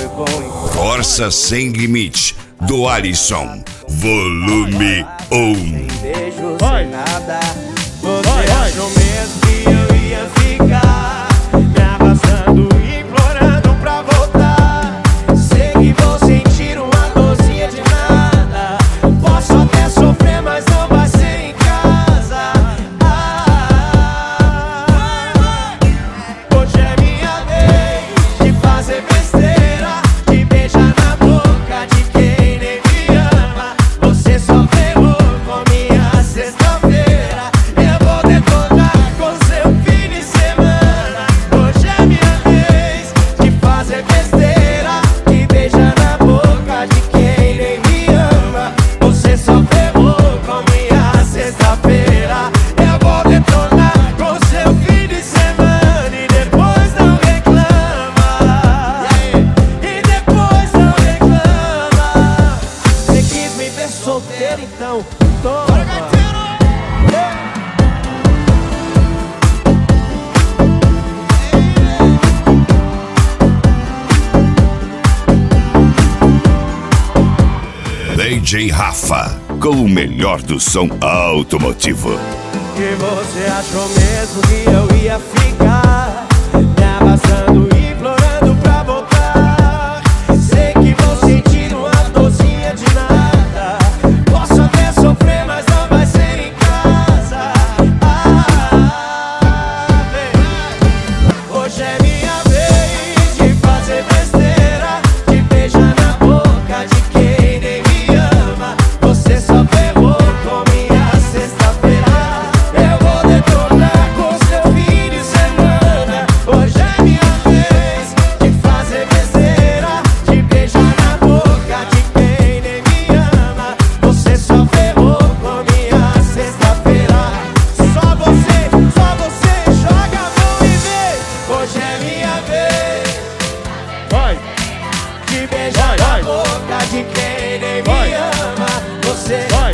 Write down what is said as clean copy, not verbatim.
Força Sem Limite, do Alisson, volume 1. Sem beijo, sem nada. Você achou mesmo que eu ia ficar me abraçando e implorando pra voltar? Sei que vou sentir uma dorzinha de nada. Posso até sofrer, mas não vai ser em casa. Hoje é minha vez de fazer besteira, de beijar na boca de quem nem me ama. Você só ferrou com minha sexta-feira. Eu vou detonar com seu fim de semana. Hoje é minha vez de fazer besteira, de beijar na boca de quem nem me ama. Você só ferrou com minha sexta-feira. Eu vou detonar com seu fim de semana e depois não reclama. E depois não reclama. Você quis me ver solteiro, então toma. DJ Rafa, com o melhor do som automotivo. E você achou mesmo que eu ia ficar me abraçando e implorando pra voltar? Sei que vou sentir uma dorzinha de nada. Posso até sofrer, mas não vai ser em casa. Hoje é minha vez de fazer besteira, de beijar na boca de quem nem me ama. Você só ferrou com minha sexta-feira. Eu vou detonar com seu fim de semana. Hoje é minha vez de fazer besteira, de beijar na boca de quem nem me ama. Você só ferrou com minha sexta-feira. Só você joga a mão e vê. Hoje é minha vez de beijar na boca de quem nem me ama. Você